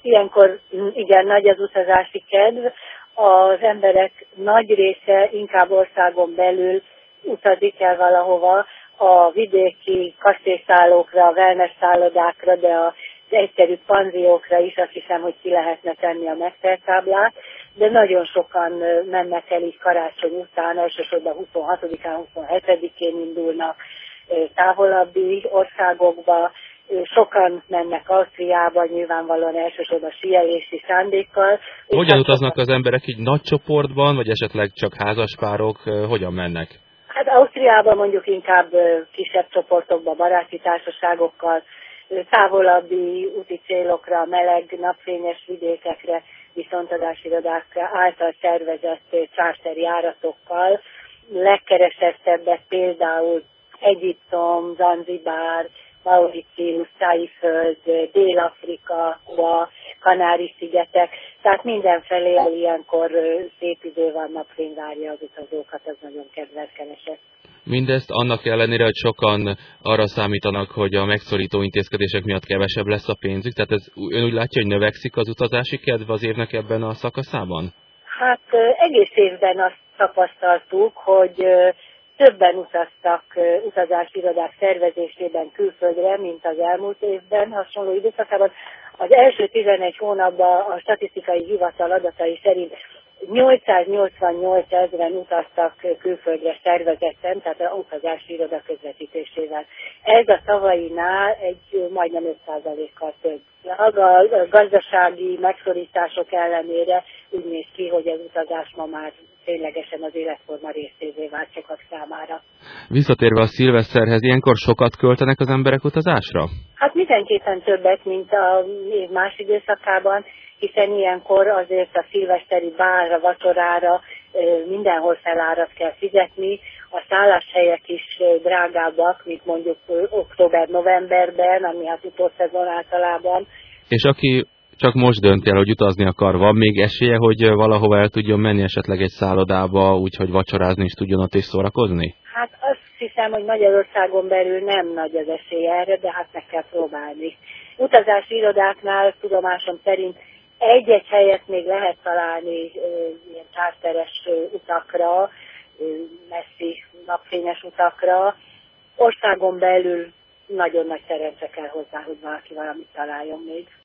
ilyenkor igen nagy az utazási kedv, az emberek nagy része inkább országon belül utazik el valahova, a vidéki kastélyszállókra, wellness szállodákra, de az egyszerű panziókra is azt hiszem, hogy ki lehetne tenni a megteltáblát, de nagyon sokan mennek el így karácsony után, elsősorban 26-án, 27-én indulnak távolabbi országokba, sokan mennek Ausztriába, nyilvánvalóan elsősorban síelési szándékkal. Hogyan utaznak az emberek így nagy csoportban, vagy esetleg csak házaspárok, hogyan mennek? Hát Ausztriában mondjuk inkább kisebb csoportokba, baráti társaságokkal, távolabbi úti célokra, meleg, napfényes vidékekre, viszontadásirodák által szervezett charter járatokkal. Legkeresettebbek például Egyiptom, Zanzibár, Mauritius, Tájföld, Dél-Afrika, Kuba, Kanári-szigetek, tehát mindenfelé ilyenkor szép idő van, napfény várja az utazókat, az nagyon kedvelken esett. Mindezt annak ellenére, hogy sokan arra számítanak, hogy a megszorító intézkedések miatt kevesebb lesz a pénzük, tehát ön úgy látja, hogy növekszik az utazási kedv az évnek ebben a szakaszában? Hát egész évben azt tapasztaltuk, hogy többen utaztak utazási irodák szervezésében külföldre, mint az elmúlt évben, hasonló időszakában. Az első 11 hónapban a statisztikai hivatal adatai szerint 888 000 utaztak külföldre szervezetten, tehát az utazási iroda közvetítésével. Ez a tavalyinál egy majdnem 5%-kal több. A gazdasági megszorítások ellenére úgy néz ki, hogy az utazás ma már ténylegesen az életforma részévé vált sokak számára. Visszatérve a szilveszterhez, ilyenkor sokat költenek az emberek utazásra? Hát mindenképpen többet, mint a év más időszakában, hiszen ilyenkor azért a szilveszteri bálra, vacsorára mindenhol felárat kell fizetni, a szálláshelyek is drágábbak, mint mondjuk október-novemberben, ami hát utószezon általában. És aki csak most dönt el, hogy utazni akar, van még esélye, hogy valahova el tudjon menni esetleg egy szállodába, úgyhogy vacsorázni is tudjon ott és szórakozni? Hát azt hiszem, hogy Magyarországon belül nem nagy az esély erre, de hát meg kell próbálni. Utazási irodáknál tudomásom szerint egy-egy helyet még lehet találni ilyen charteres utakra, messzi napfényes utakra. Országon belül nagyon nagy szerencse kell hozzá, hogy valaki valamit találjon még.